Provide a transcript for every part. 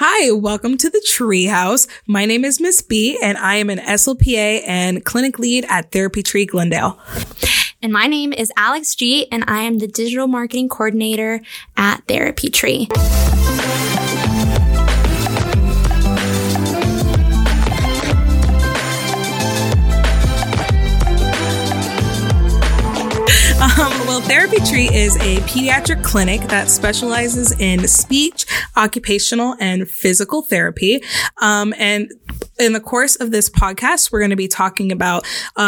Hi, welcome to the Treehouse. My name is Miss B, and I am an SLPA and clinic lead at Therapy Tree Glendale. And my name is Alex G, and I am the digital marketing coordinator at Therapy Tree. Therapy Tree is a pediatric clinic that specializes in speech, occupational, and physical therapy. And in the course of this podcast, we're going to be talking about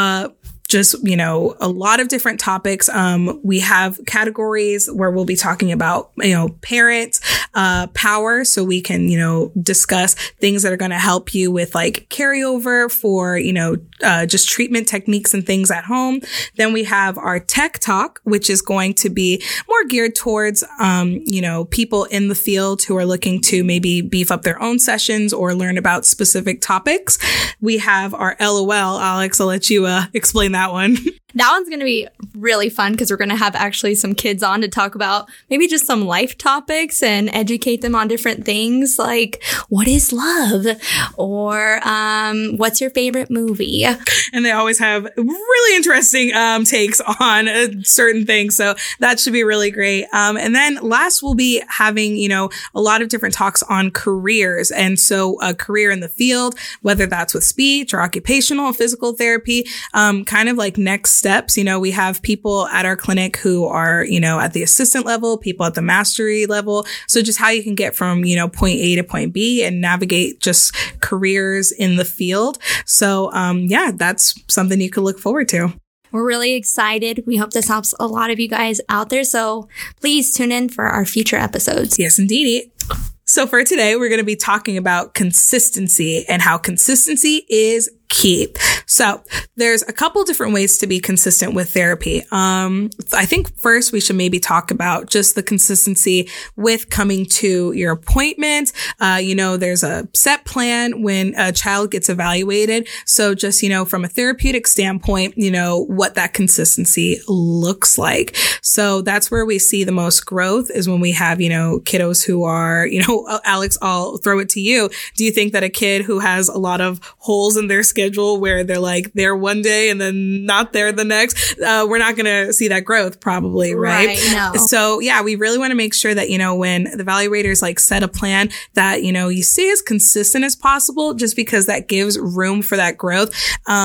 a lot of different topics. We have categories where we'll be talking about, parents, power. So we can, discuss things that are going to help you with like carryover for, just treatment techniques and things at home. Then we have our tech talk, which is going to be more geared towards, people in the field who are looking to maybe beef up their own sessions or learn about specific topics. We have our LOL. Alex, I'll let you explain that one. That one's going to be really fun because we're going to have actually some kids on to talk about maybe just some life topics and educate them on different things like what is love or what's your favorite movie? And they always have really interesting takes on certain things. So that should be really great. And then last we'll be having, a lot of different talks on careers. And so a career in the field, whether that's with speech or occupational, physical therapy, kind of like next steps. We have people at our clinic who are, at the assistant level, people at the mastery level. So just how you can get from, point A to point B and navigate just careers in the field. So, that's something you could look forward to. We're really excited. We hope this helps a lot of you guys out there. So please tune in for our future episodes. Yes, indeed. So for today, we're going to be talking about consistency and how consistency is key. So there's a couple different ways to be consistent with therapy. I think first we should maybe talk about just the consistency with coming to your appointment. There's a set plan when a child gets evaluated. So just, from a therapeutic standpoint, what that consistency looks like. So that's where we see the most growth is when we have, kiddos who are, Alex, I'll throw it to you. Do you think that a kid who has a lot of holes in their schedule where they're like there one day and then not there the next, we're not going to see that growth probably, right? No. So we really want to make sure that, when the evaluators like set a plan that, you stay as consistent as possible just because that gives room for that growth.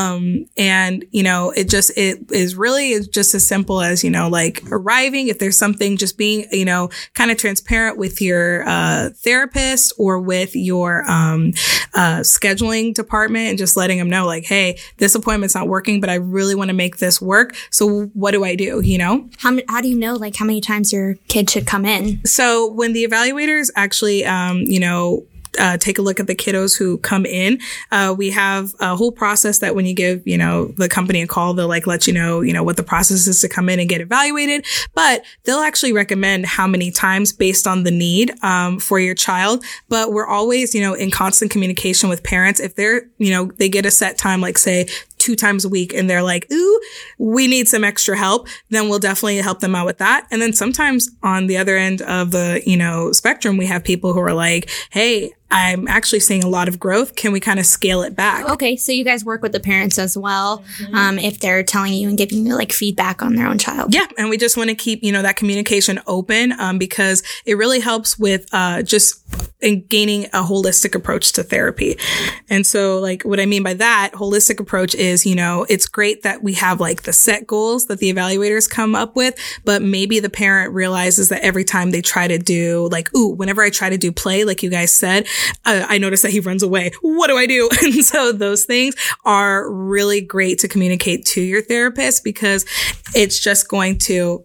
It is really just as simple as, like arriving, if there's something, just being, kind of transparent with your therapist or with your scheduling department and just letting them know like, hey, this appointment's not working, but I really want to make this work. So what do I do? How do you know like how many times your kid should come in? So when the evaluators actually, take a look at the kiddos who come in. We have a whole process that when you give, the company a call, they'll like let you know, what the process is to come in and get evaluated, but they'll actually recommend how many times based on the need, for your child. But we're always, in constant communication with parents. If they're, they get a set time, like say 2 times a week and they're like, ooh, we need some extra help, then we'll definitely help them out with that. And then sometimes on the other end of the, spectrum, we have people who are like, hey, I'm actually seeing a lot of growth. Can we kind of scale it back? Okay. So you guys work with the parents as well. If they're telling you and giving you like feedback on their own child. Yeah. And we just want to keep, that communication open, because it really helps with, just gaining a holistic approach to therapy. And so like what I mean by that holistic approach is, it's great that we have like the set goals that the evaluators come up with, but maybe the parent realizes that every time they try to do like, ooh, whenever I try to do play, like you guys said, I notice that he runs away. What do I do? And so those things are really great to communicate to your therapist because it's just going to,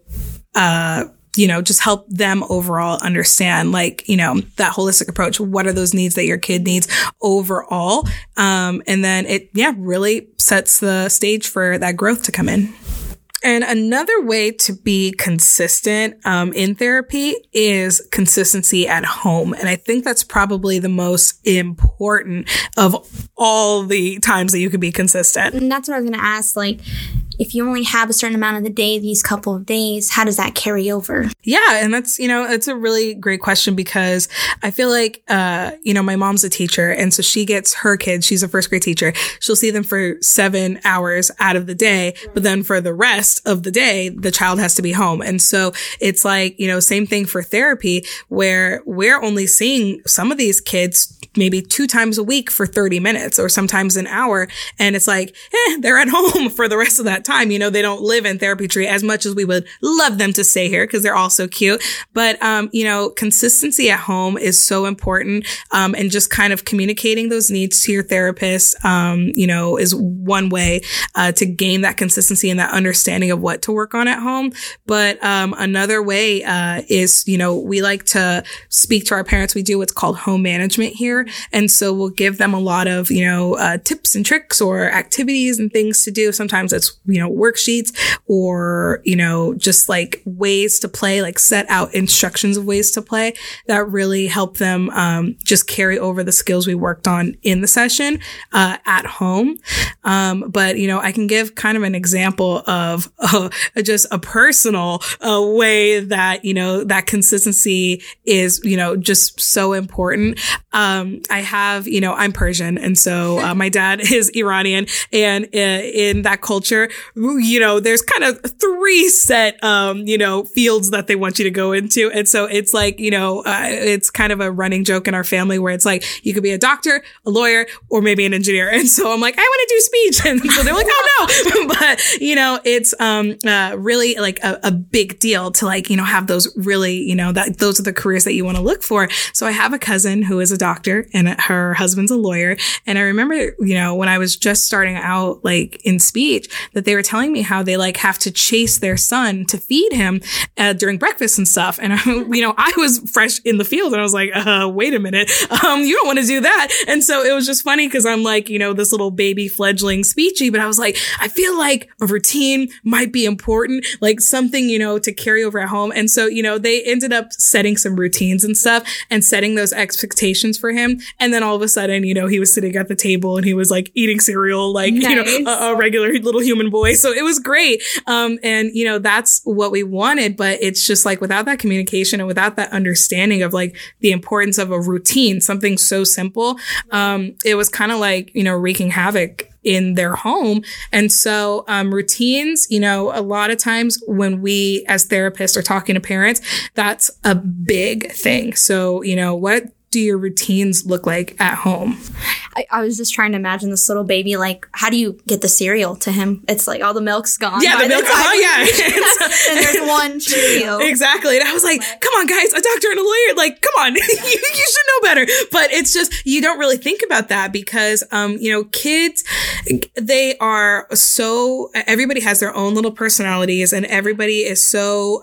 just help them overall understand like, that holistic approach. What are those needs that your kid needs overall? And then it, really sets the stage for that growth to come in. And another way to be consistent in therapy is consistency at home. And I think that's probably the most important of all the times that you can be consistent. And that's what I was going to ask. Like, if you only have a certain amount of the day, these couple of days, how does that carry over? Yeah. And that's, it's a really great question because I feel like, my mom's a teacher. And so she gets her kids, she's a first grade teacher. She'll see them for 7 hours out of the day, but then for the rest of the day, the child has to be home. And so it's like, same thing for therapy where we're only seeing some of these kids maybe 2 times a week for 30 minutes or sometimes an hour. And it's like, they're at home for the rest of that time. They don't live in Therapy Tree as much as we would love them to stay here because they're all so cute. But, consistency at home is so important. And just kind of communicating those needs to your therapist, is one way, to gain that consistency and that understanding of what to work on at home. But, another way, is, we like to speak to our parents. We do what's called home management here. And so we'll give them a lot of, tips and tricks or activities and things to do. Sometimes it's, worksheets or, just like ways to play, like set out instructions of ways to play that really help them, just carry over the skills we worked on in the session, at home. But, I can give kind of an example of just a personal way that, that consistency is, just so important. I have, I'm Persian. And so my dad is Iranian. And in that culture, there's kind of 3 set, fields that they want you to go into. And so it's like, it's kind of a running joke in our family where it's like, you could be a doctor, a lawyer, or maybe an engineer. And so I'm like, I want to do speech. And so they're like, oh no. But, it's, really like a big deal to like, have those really, that those are the careers that you want to look for. So I have a cousin who is a doctor and her husband's a lawyer. And I remember, when I was just starting out like in speech that they were telling me how they like have to chase their son to feed him during breakfast and stuff. And, I was fresh in the field and I was like, wait a minute. You don't want to do that. And so it was just funny because I'm like, this little baby fledgling speechy, but I was like, I feel like a routine might be important, like something, to carry over at home. And so, they ended up setting some routines and stuff and setting those expectations for him. And then all of a sudden, he was sitting at the table and he was like eating cereal, like, nice. A regular little human boy. So it was great. And, that's what we wanted, but it's just like without that communication and without that understanding of like the importance of a routine, something so simple, it was kind of like, wreaking havoc in their home. And so, routines, a lot of times when we as therapists are talking to parents, that's a big thing. So, what do your routines look like at home? I was just trying to imagine this little baby, like, how do you get the cereal to him? It's like all the milk's gone. Yeah, the milk. Yeah. And there's one Cheerio. Exactly. And I was like, come on, guys, a doctor and a lawyer. Like, come on, you should know better. But it's just, you don't really think about that because, kids, they are so, everybody has their own little personalities and everybody is so,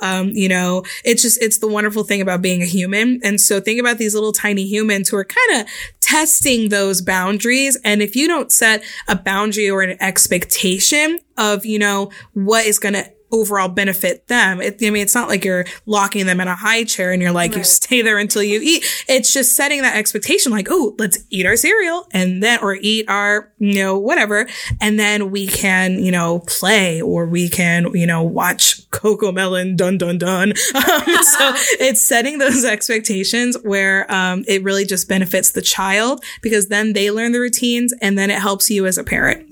it's the wonderful thing about being a human. And so think about these little tiny humans who are kind of testing those boundaries. And if you don't set a boundary or an expectation of, what is going to overall benefit them. It's not like you're locking them in a high chair and you're like, you stay there until you eat. It's just setting that expectation like, oh, let's eat our cereal and then, or eat our, whatever. And then we can, play or we can, watch CoComelon, dun, dun, dun. So it's setting those expectations where, it really just benefits the child because then they learn the routines and then it helps you as a parent,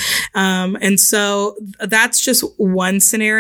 and so that's just one scenario.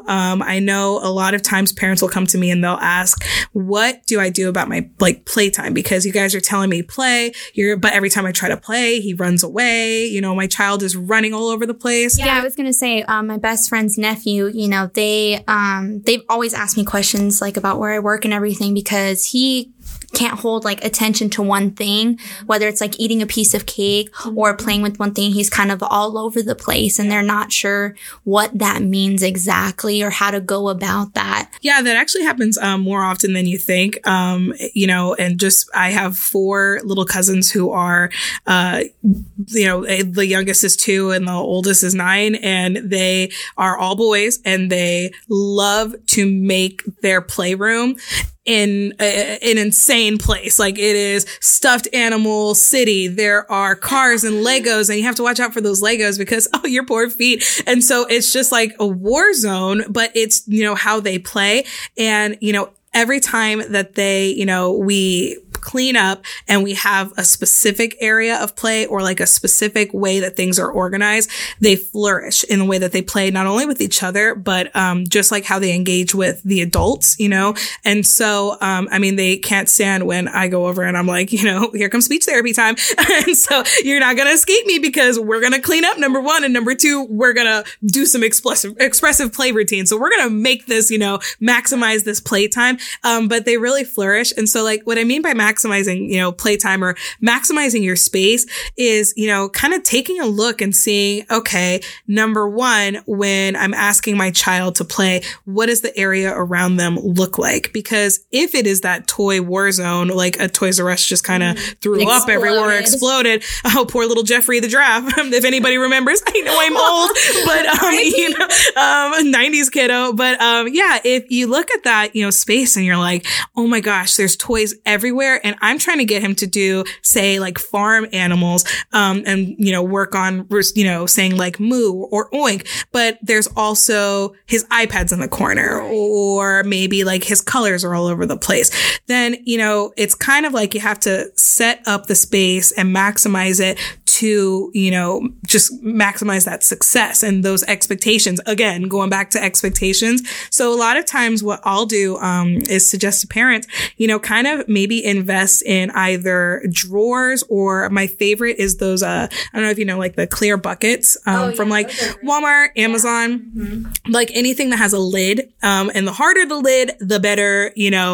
I know a lot of times parents will come to me and they'll ask, what do I do about my playtime? Because you guys are telling me play, but every time I try to play, he runs away. My child is running all over the place. Yeah, I was going to say, my best friend's nephew, they've always asked me questions like about where I work and everything because he can't hold attention to one thing, whether it's eating a piece of cake or playing with one thing. He's kind of all over the place and they're not sure what that means exactly or how to go about that. Yeah, that actually happens more often than you think. And just I have 4 little cousins who are, the youngest is 2 and the oldest is 9, and they are all boys and they love to make their playroom in an insane place. Like it is stuffed animal city. There are cars and Legos, and you have to watch out for those Legos because, oh, your poor feet. And so it's just like a war zone, but it's, how they play. And, every time that they, we clean up and we have a specific area of play or like a specific way that things are organized, they flourish in the way that they play, not only with each other, but just like how they engage with the adults, And so, they can't stand when I go over and I'm like, here comes speech therapy time. And so you're not going to escape me because we're going to clean up, number one. And number two, we're going to do some expressive play routine. So we're going to make this, maximize this playtime. But they really flourish. And so like what I mean by maximizing, playtime or maximizing your space is, kind of taking a look and seeing, okay, number one, when I'm asking my child to play, what does the area around them look like? Because if it is that toy war zone, like a Toys R Us just kind of threw up everywhere, exploded. Oh, poor little Jeffrey the giraffe. If anybody remembers, I know I'm old, but, 90s kiddo. But, if you look at that, space and you're like, oh my gosh, there's toys everywhere. And I'm trying to get him to do, say, like farm animals, and, work on, saying like moo or oink. But there's also his iPads in the corner, or maybe like his colors are all over the place. Then, it's kind of like you have to set up the space and maximize it to, just maximize that success and those expectations. Again, going back to expectations. So a lot of times what I'll do, is suggest to parents, kind of maybe invest in either drawers, or my favorite is those, I don't know if like the clear buckets, from like Walmart, Amazon, like anything that has a lid. And the harder the lid, the better,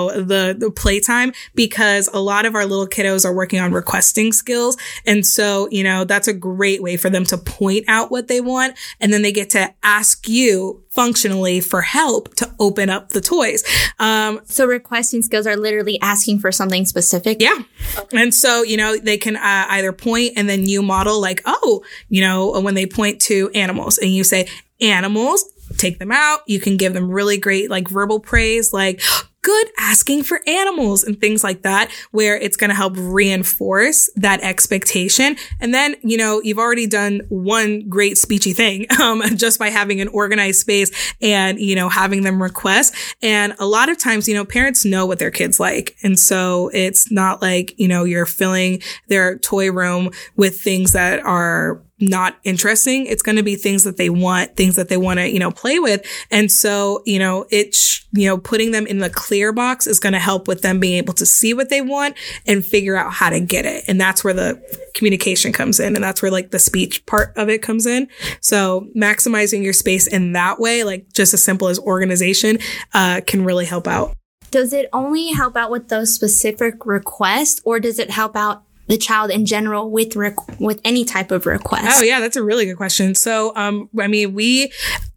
the playtime, because a lot of our little kiddos are working on requesting skills. And so, that's a great way for them to point out what they want. And then they get to ask you functionally for help to open up the toys. So requesting skills are literally asking for something specific? Yeah. Okay. And so, they can either point and then you model like, when they point to animals and you say animals, take them out. You can give them really great like verbal praise, like good asking for animals and things like that, where it's going to help reinforce that expectation. And then, you've already done one great speechy thing, just by having an organized space and, having them request. And a lot of times, parents know what their kids like. And so it's not like, you're filling their toy room with things that are not interesting. It's going to be things that they want to, play with. And so, it's, putting them in the clear box is going to help with them being able to see what they want and figure out how to get it. And that's where the communication comes in. And that's where like the speech part of it comes in. So maximizing your space in that way, like just as simple as organization, can really help out. Does it only help out with those specific requests, or does it help out the child in general with any type of request? Oh yeah, that's a really good question. So, we,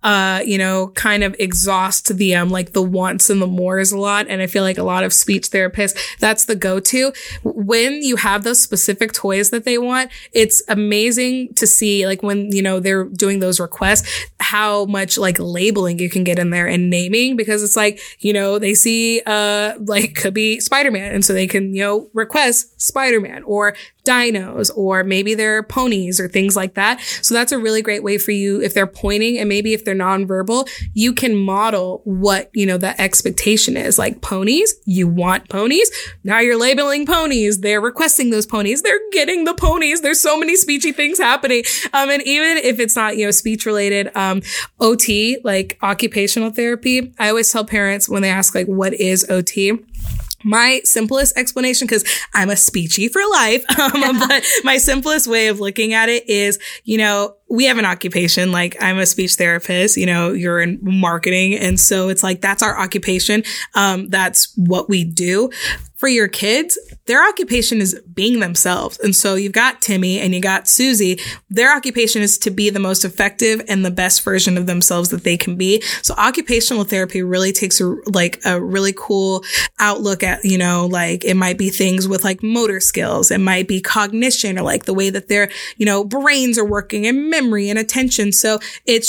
kind of exhaust the, like the wants and the mores a lot. And I feel like a lot of speech therapists, that's the go-to. When you have those specific toys that they want, it's amazing to see like when, they're doing those requests, how much like labeling you can get in there and naming, because it's like, they see, like could be Spider-Man. And so they can, request Spider-Man or dinos, or maybe they're ponies or things like that. So that's a really great way for you. If they're pointing and maybe if they're nonverbal, you can model what, the expectation is. Like ponies, you want ponies. Now you're labeling ponies. They're requesting those ponies. They're getting the ponies. There's so many speechy things happening. And even if it's not, speech related, OT, like occupational therapy, I always tell parents when they ask like, what is OT? My simplest explanation, because I'm a speechy for life, but my simplest way of looking at it is, we have an occupation. Like I'm a speech therapist, you're in marketing. And so it's like, that's our occupation. That's what we do. For your kids, their occupation is being themselves. And so you've got Timmy and you got Susie. Their occupation is to be the most effective and the best version of themselves that they can be. So occupational therapy really takes a really cool outlook at, like it might be things with like motor skills. It might be cognition or like the way that their, brains are working and memory and attention. So it's just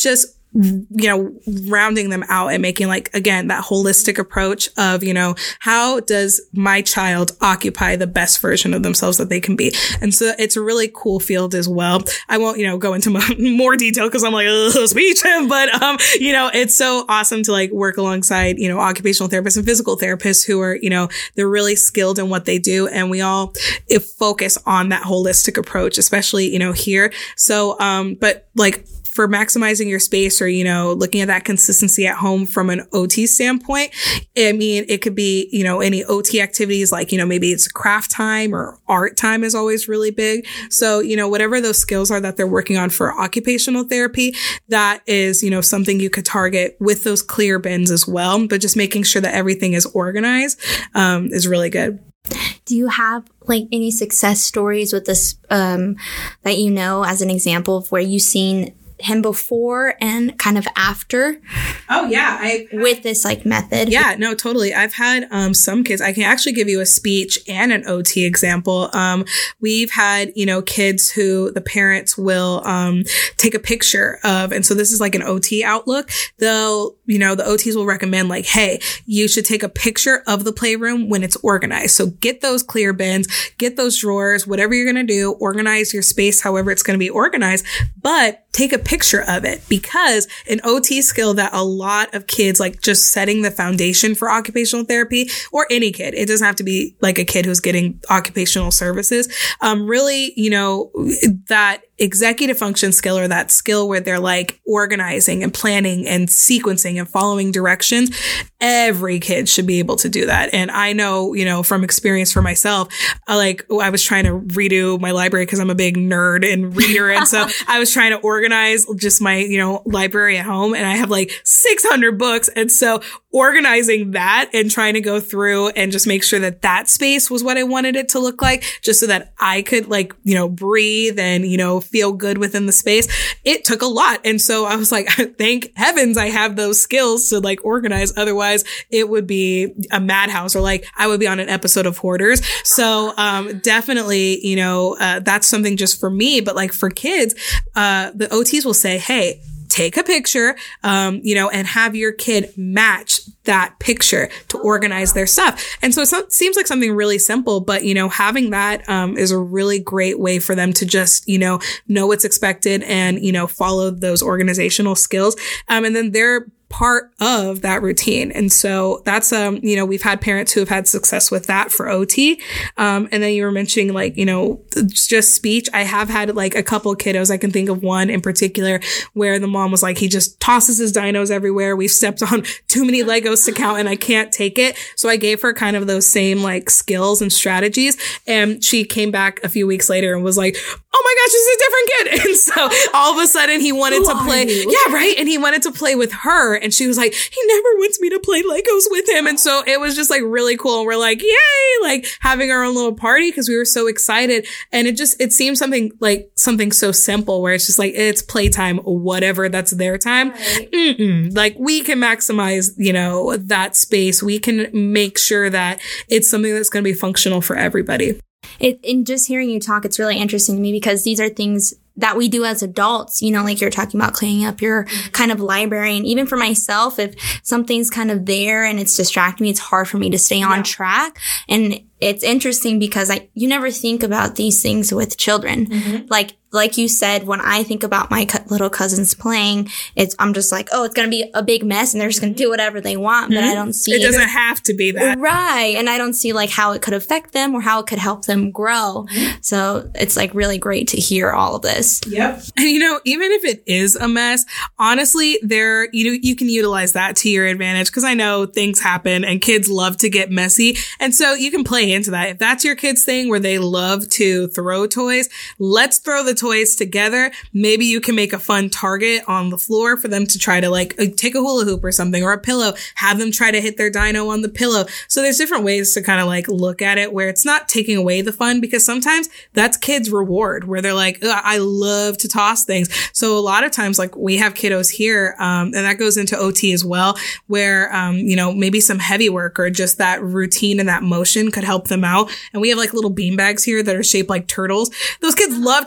rounding them out and making like, again, that holistic approach of, how does my child occupy the best version of themselves that they can be? And so it's a really cool field as well. I won't, go into more detail because I'm like, speech, but, it's so awesome to like work alongside, occupational therapists and physical therapists who are, they're really skilled in what they do. And we all focus on that holistic approach, especially, here. So, but like, for maximizing your space or, looking at that consistency at home from an OT standpoint, I mean, it could be, any OT activities like, maybe it's craft time or art time is always really big. So, whatever those skills are that they're working on for occupational therapy, that is, something you could target with those clear bins as well. But just making sure that everything is organized, is really good. Do you have like any success stories with this, that as an example of where you've seen him before and kind of after? Oh yeah. With this like method. Yeah, no, totally. I've had, some kids, I can actually give you a speech and an OT example. We've had, kids who the parents will, take a picture of, and so this is like an OT outlook. They'll, the OTs will recommend like, hey, you should take a picture of the playroom when it's organized. So get those clear bins, get those drawers, whatever you're going to do, organize your space, however it's going to be organized, but take a picture of it, because an OT skill that a lot of kids, like just setting the foundation for occupational therapy, or any kid, it doesn't have to be like a kid who's getting occupational services, really, that executive function skill, or that skill where they're like organizing and planning and sequencing and following directions. Every kid should be able to do that. And I know, from experience for myself, I was trying to redo my library because I'm a big nerd and reader. And so I was trying to organize just my, library at home, and I have like 600 books. And so organizing that and trying to go through and just make sure that that space was what I wanted it to look like, just so that I could breathe and, feel good within the space. It took a lot. And so I was like, thank heavens I have those skills to like organize. Otherwise it would be a madhouse, or like I would be on an episode of Hoarders. So, definitely, that's something just for me, but like for kids, the OTs will say, hey, take a picture, and have your kid match that picture to organize their stuff. And so it seems like something really simple, but, having that, is a really great way for them to just, know what's expected and, follow those organizational skills. And then they're part of that routine. And so that's, we've had parents who have had success with that for OT. And then you were mentioning just speech. I have had like a couple of kiddos. I can think of one in particular where the mom was like, he just tosses his dinos everywhere. We've stepped on too many Legos to count and I can't take it. So I gave her kind of those same like skills and strategies. And she came back a few weeks later and was like, oh my gosh, this is a different kid. And so all of a sudden he wanted to play. Yeah, right. And he wanted to play with her. And she was like, he never wants me to play Legos with him. And so it was just like really cool. And we're like, yay, like having our own little party because we were so excited. And it seems something so simple where it's just like, it's playtime, whatever, that's their time. Right. Like we can maximize, that space. We can make sure that it's something that's going to be functional for everybody. In just hearing you talk, it's really interesting to me because these are things that we do as adults, like you're talking about cleaning up your kind of library. And even for myself, if something's kind of there and it's distracting me, it's hard for me to stay on track. And it's interesting because you never think about these things with children. Mm-hmm. Like you said, when I think about my little cousins playing, I'm just like, oh, it's going to be a big mess and they're just going to do whatever they want. But I don't see it. Doesn't have to be that. Right. And I don't see like how it could affect them or how it could help them grow. Mm-hmm. So it's like really great to hear all of this. Yep. And even if it is a mess, honestly, you can utilize that to your advantage because I know things happen and kids love to get messy. And so you can play into that. If that's your kids' thing where they love to throw toys, let's throw the toys together. Maybe you can make a fun target on the floor for them to try to like take a hula hoop or something or a pillow, have them try to hit their dino on the pillow. So there's different ways to kind of like look at it where it's not taking away the fun because sometimes that's kids' reward where they're like, I love to toss things. So a lot of times like we have kiddos here, and that goes into OT as well, where, maybe some heavy work or just that routine and that motion could help them out. And we have like little bean bags here that are shaped like turtles. Those kids love to toss those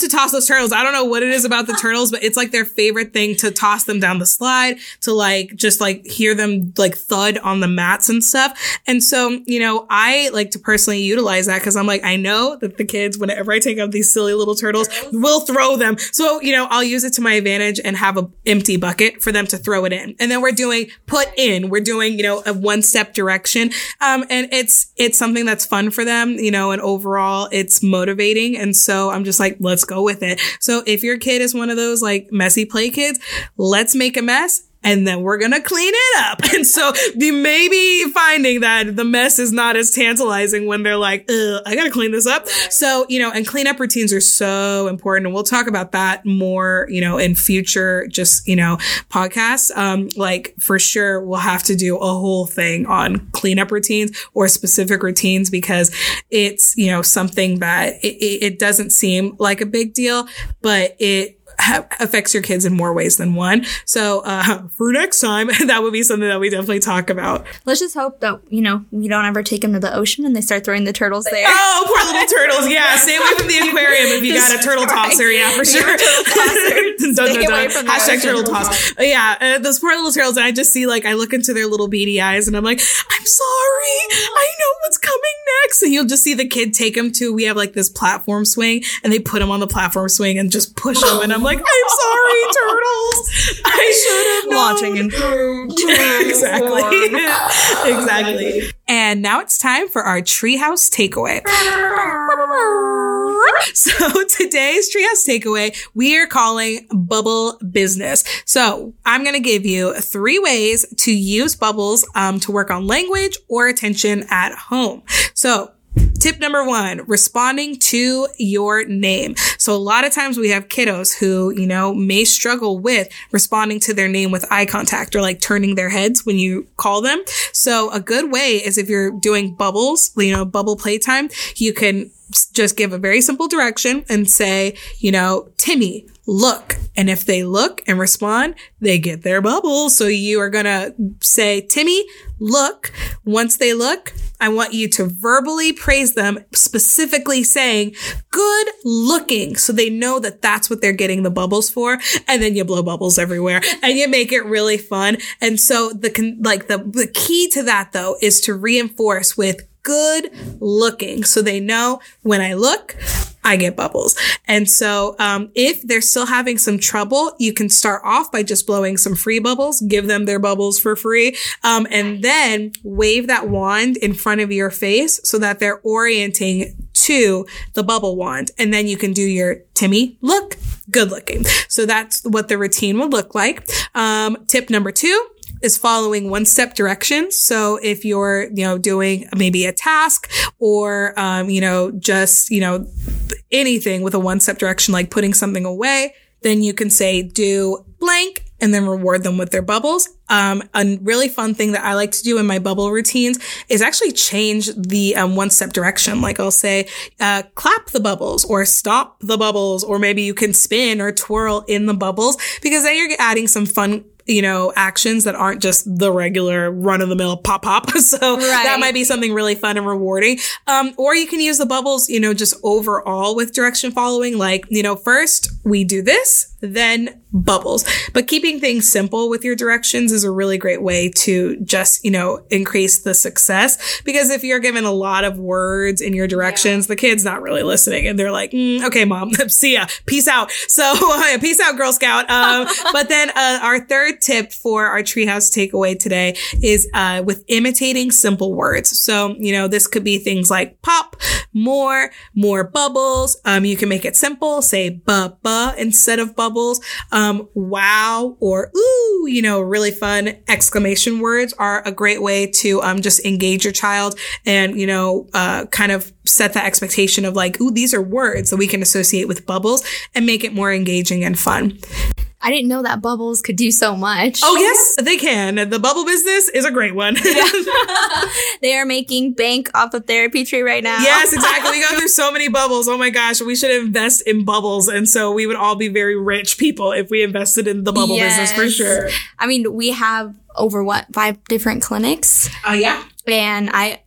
those turtles. I don't know what it is about the turtles, but it's like their favorite thing to toss them down the slide, to like just like hear them like thud on the mats and stuff. And so, you know, I like to personally utilize that because I'm like, I know that the kids, whenever I take out these silly little turtles, will throw them. So, you know, I'll use it to my advantage and have an empty bucket for them to throw it in. And then we're doing you know, a one-step direction. And it's something that's fun for them, you know, and overall it's motivating. And so I'm just like, let's go with it. So if your kid is one of those like messy play kids, let's make a mess. And then we're going to clean it up. And so you may be finding that the mess is not as tantalizing when they're like, I got to clean this up. So, you know, and cleanup routines are so important. And we'll talk about that more, you know, in future, just, you know, podcasts. Like for sure, we'll have to do a whole thing on cleanup routines or specific routines because it's, you know, something that it doesn't seem like a big deal, but it affects your kids in more ways than one. So for next time, that would be something that we definitely talk about. Let's just hope that, you know, we don't ever take them to the ocean and they start throwing the turtles there. Oh, poor little turtles. Yeah, stay away from the aquarium if you got a turtle tosser. Yeah, for sure. Hashtag turtle toss. Yeah, those poor little turtles. And I just see like, I look into their little beady eyes and I'm like, I'm sorry. I know what's coming next. And you'll just see the kid take them to, we have like this platform swing and they put them on the platform swing and just push them. And I'm like, I'm sorry, turtles. I should have known. Launching into Exactly. And now it's time for our Treehouse Takeaway. So today's Treehouse Takeaway, we are calling Bubble Business. So I'm going to give you 3 ways to use bubbles to work on language or attention at home. So tip number 1, responding to your name. So a lot of times we have kiddos who, you know, may struggle with responding to their name with eye contact or like turning their heads when you call them. So a good way is if you're doing bubbles, you know, bubble playtime, you can just give a very simple direction and say, you know, Timmy, look. And if they look and respond, they get their bubble. So you are going to say, Timmy, look. Once they look, I want you to verbally praise them, specifically saying, good looking. So they know that that's what they're getting the bubbles for. And then you blow bubbles everywhere and you make it really fun. And so the key to that though is to reinforce with good looking. So they know when I look, I get bubbles. And so, if they're still having some trouble, you can start off by just blowing some free bubbles, give them their bubbles for free. And then wave that wand in front of your face so that they're orienting to the bubble wand. And then you can do your Timmy, look, good looking. So that's what the routine would look like. Tip number 2 is following one-step directions. So if you're, you know, doing maybe a task or, you know, just, you know, anything with a one-step direction, like putting something away, then you can say, do blank, and then reward them with their bubbles. A really fun thing that I like to do in my bubble routines is actually change the one-step direction. Like I'll say, clap the bubbles or stop the bubbles, or maybe you can spin or twirl in the bubbles, because then you're adding some fun, you know, actions that aren't just the regular run-of-the-mill pop. So that might be something really fun and rewarding. Or you can use the bubbles, you know, just overall with direction following. Like, you know, first we do this, then bubbles. But keeping things simple with your directions is a really great way to just, you know, increase the success. Because if you're given a lot of words in your directions, the kid's not really listening. And they're like, okay, mom, see ya. Peace out. So peace out, Girl Scout. But then our third tip for our Treehouse Takeaway today is with imitating simple words. So, you know, this could be things like pop, more bubbles. You can make it simple. Say ba instead of bubbles. Wow or ooh, you know, really fun exclamation words are a great way to just engage your child and, you know, kind of set the expectation of like, ooh, these are words that we can associate with bubbles and make it more engaging and fun. I didn't know that bubbles could do so much. Oh, yes, they can. The bubble business is a great one. They are making bank off the therapy tree right now. Yes, exactly. We go through so many bubbles. Oh my gosh, we should invest in bubbles. And so we would all be very rich people if we invested in the bubble business for sure. I mean, we have over 5 different clinics. Yeah. And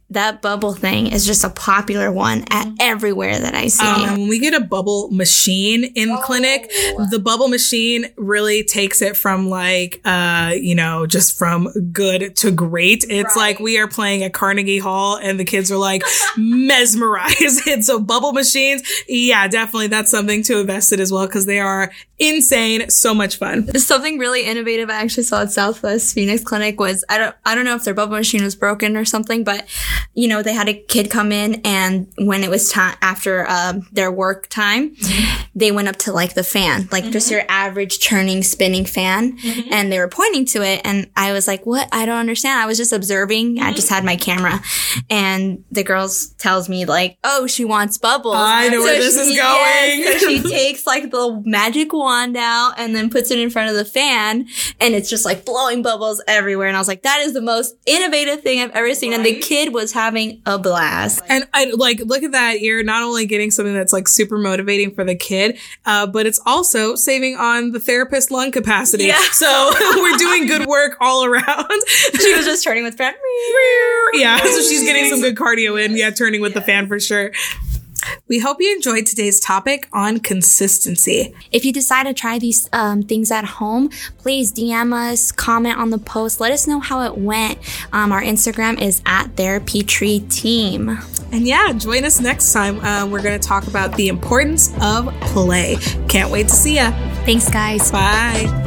that bubble thing is just a popular one at everywhere that I see. And when we get a bubble machine in clinic, the bubble machine really takes it from like, just from good to great. It's like we are playing at Carnegie Hall and the kids are like mesmerized. And so bubble machines, yeah, definitely that's something to invest in as well because they are insane. So much fun. Something really innovative I actually saw at Southwest Phoenix Clinic was, I don't know if their bubble machine was broken or something, but they had a kid come in and when it was time after their work time, they went up to like the fan, like just your average churning, spinning fan, and they were pointing to it. And I was like, what? I don't understand. I was just observing. I just had my camera and the girl tells me like, oh, she wants bubbles. I know where this is going. Yes, so she takes like the magic wand out and then puts it in front of the fan and it's just like blowing bubbles everywhere. And I was like, that is the most innovative thing I've ever seen. Right. And the kid was having a blast. And I like, look at that. You're not only getting something that's like super motivating for the kid, but it's also saving on the therapist lung capacity. Yeah. So we're doing good work all around. She was just turning with fan. Yeah. So she's getting some good cardio in. Yeah. Turning with the fan for sure. We hope you enjoyed today's topic on consistency. If you decide to try these things at home, please DM us, comment on the post. Let us know how it went. Our Instagram is @TherapyTreeTeam. And yeah, join us next time. We're going to talk about the importance of play. Can't wait to see ya. Thanks, guys. Bye.